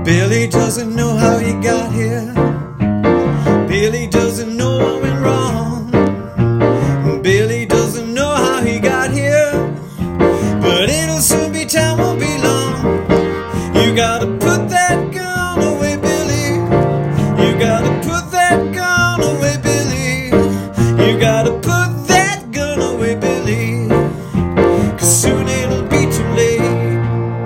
Billy doesn't know how he got here. Billy doesn't know what went wrong. Billy doesn't know how he got here, but it'll soon be time, won't be long. You gotta put that gun away, Billy. You gotta put that gun away, Billy. You gotta put that gun away, Billy, 'cause soon it'll be too late.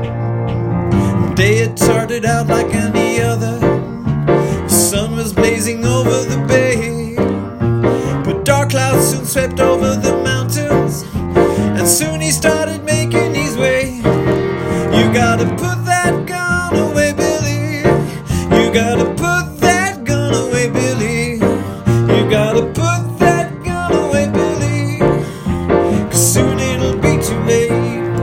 Day had started out like any other. The sun was blazing over the bay, but dark clouds soon swept over the mountains, and soon he started making his way. You gotta put that gun away, Billy. You gotta put that gun away, Billy. You gotta put that gun away, Billy, 'cause soon it'll be too late.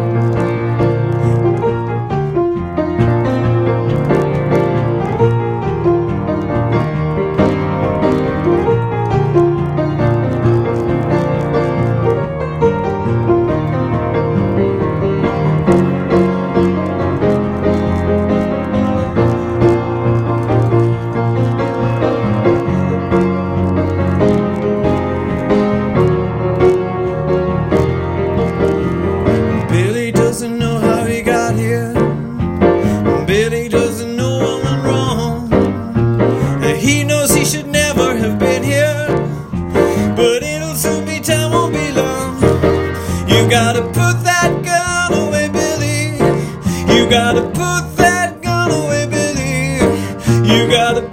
Billy doesn't know how he got here. Billy doesn't know what went wrong. And he knows he should never have been here, but it'll soon be time, won't be long. You gotta put that gun away, Billy. You gotta put that gun away, Billy. You gotta